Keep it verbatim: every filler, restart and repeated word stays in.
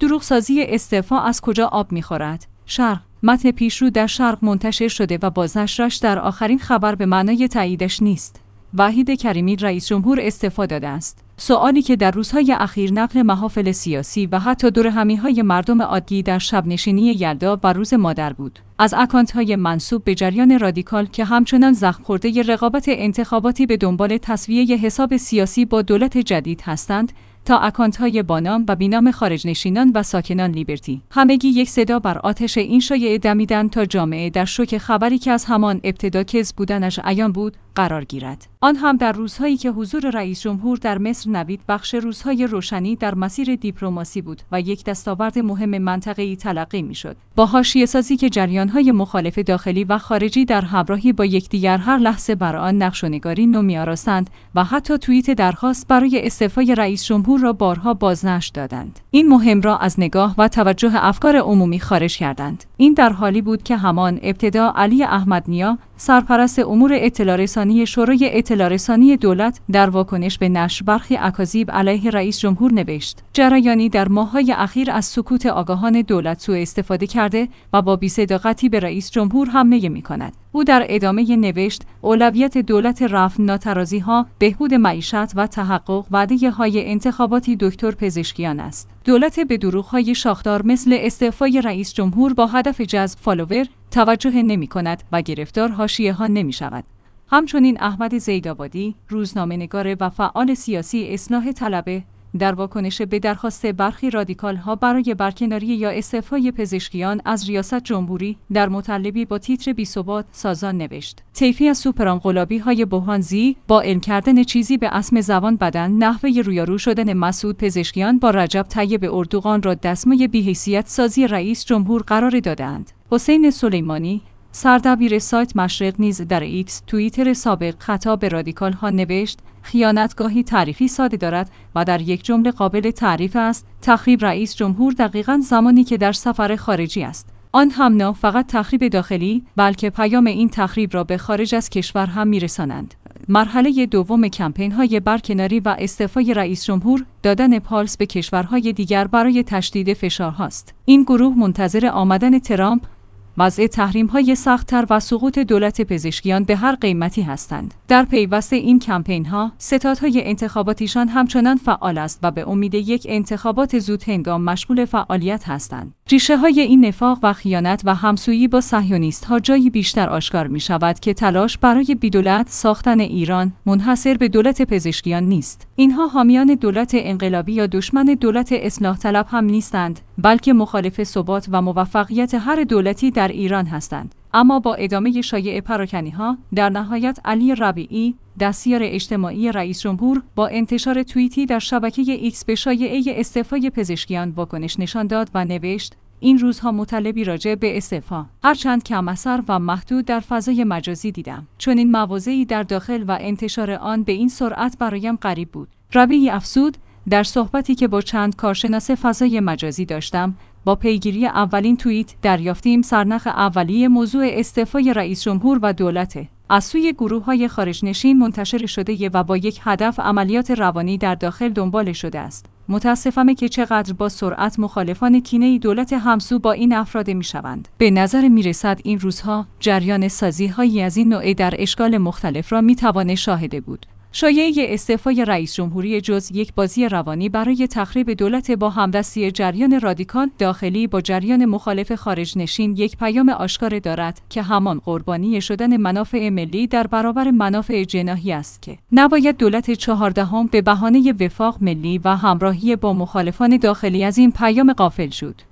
دروغسازی استعفا از کجا آب می‌خورد؟ شرق. متن پیشرو در شرق منتشر شده و بازنشرش در آخرین خبر به معنای تاییدش نیست. وحید کریمی رئیس جمهور استعفا داده است. سوالی که در روزهای اخیر نقل محافل سیاسی و حتی دورهمی‌های مردم عادی در شب نشینی یلدا و روز مادر بود. از اکانت‌های منسوب به جریان رادیکال که همچنان زخم خورده رقابت انتخاباتی به دنبال تسویه حساب سیاسی با دولت جدید هستند، تا اکانت‌های بانام و بینام خارجنشینان و ساکنان لیبرتی، همگی یک صدا بر آتش این شایعه دمیدند تا جامعه در شوک خبری که از همان ابتدا کذب بودنش عیان بود قرار گیرد. آن هم در روزهایی که حضور رئیس جمهور در مصر نوید بخش روزهای روشنی در مسیر دیپلماسی بود و یک دستاورد مهم منطقه‌ای تلقی می‌شد. با حاشیه‌سازی که جریان‌های مخالف داخلی و خارجی در همراهی با یکدیگر هر لحظه بر آن نقش و نگاری نو می‌آراستند و حتی توییت درخواست برای استعفای رئیس جمهور را بارها بازنشر دادند. این مهم را از نگاه و توجه افکار عمومی خارج کردند. این در حالی بود که همان ابتدا علی احمدنیا، سرپرست امور اطلاع رسانی شورای اطلاع رسانی دولت، در واکنش به نشر برخی اکاذیب علیه رئیس جمهور نوشت: جریانی در ماه‌های اخیر از سکوت آگاهان دولت سوء استفاده کرده و با بی‌صداقتی به رئیس جمهور حمله می‌کند. او در ادامه نوشت: اولویت دولت رفع ناترازی‌ها، بهبود معیشت و تحقق وعده‌های انتخاباتی دکتر پزشکیان است. دولت به دروغ‌های شاخدار مثل استعفای رئیس جمهور با هدف جذب فالوور توجه نمی‌کند و گرفتار حاشیه‌ها نمی‌شود. همچنین احمد زیدآبادی، روزنامه‌نگار و فعال سیاسی اصلاح طلبه، در واکنش به درخواست برخی رادیکال‌ها برای برکناری یا استعفای پزشکیان از ریاست جمهوری، در مطلبی با تیتر بی‌ثبات سازان نوشت: طیفی از سوپرانقلابی‌های بحران‌زی با علم کردن چیزی به اسم زبان بدن، نحوه رویارو شدن مسعود پزشکیان با رجب طیب اردوغان را دستمایه بی‌حیثیت سازی رئیس جمهور قرار داده‌اند. حسین سلیمانی، سردبیر سایت مشرق، نیز در ایکس توییتر سابق خطاب به رادیکال ها نوشت: خیانتگاهی تعریفی ساده دارد و در یک جمله قابل تعریف است: تخریب رئیس جمهور دقیقاً زمانی که در سفر خارجی است. آن هم نه فقط تخریب داخلی، بلکه پیام این تخریب را به خارج از کشور هم میرسانند. مرحله دوم کمپین های برکناری و استعفای رئیس جمهور، دادن پالس به کشورهای دیگر برای تشدید فشارهاست. این گروه منتظر آمدن ترامپ، وضع تحریم‌های سخت‌تر و سقوط دولت پزشکیان به هر قیمتی هستند. در پیوست این کمپین‌ها، ستادهای انتخاباتیشان همچنان فعال است و به امید یک انتخابات زود هنگام مشغول فعالیت هستند. ریشه‌های این نفاق و خیانت و همسویی با صهیونیست‌ها جایی بیشتر آشکار می‌شود که تلاش برای بی‌دولت ساختن ایران منحصر به دولت پزشکیان نیست. اینها حامیان دولت انقلابی یا دشمن دولت اصلاح طلب هم نیستند، بلکه مخالف ثبات و موفقیت هر دولتی در ایران هستند. اما با ادامه شایعه پراکنی‌ها، در نهایت علی ربیعی، دستیار اجتماعی رئیس جمهور، با انتشار توییتی در شبکه ایکس به شایعه استعفای پزشکیان واکنش نشان داد و نوشت: این روزها مطلبی راجع به استعفا، هرچند کم اثر و محدود، در فضای مجازی دیدم. چون این مواضعی در داخل و انتشار آن به این سرعت برایم غریب بود. ربیعی افزود: در صحبتی که با چند کارشناس فضای مجازی داشتم، با پیگیری اولین توییت دریافتیم سرنخ اولیه موضوع استعفای رئیس جمهور و دولت از سوی گروه‌های خارجنشین منتشر شده و با یک هدف عملیات روانی در داخل دنبال شده است. متاسفم که چقدر با سرعت مخالفان کینه دولت همسو با این افراد میشوند. به نظر میرسد این روزها جریان سازی‌هایی از این نوع در اشکال مختلف را میتوان شاهد بود. شایعه استعفای رئیس جمهوری جز یک بازی روانی برای تخریب دولت با همدستی جریان رادیکال داخلی با جریان مخالف خارج نشین، یک پیام آشکار دارد که همان قربانی شدن منافع ملی در برابر منافع جناحی است که نباید دولت چهاردهم به بهانه وفاق ملی و همراهی با مخالفان داخلی از این پیام غافل شد.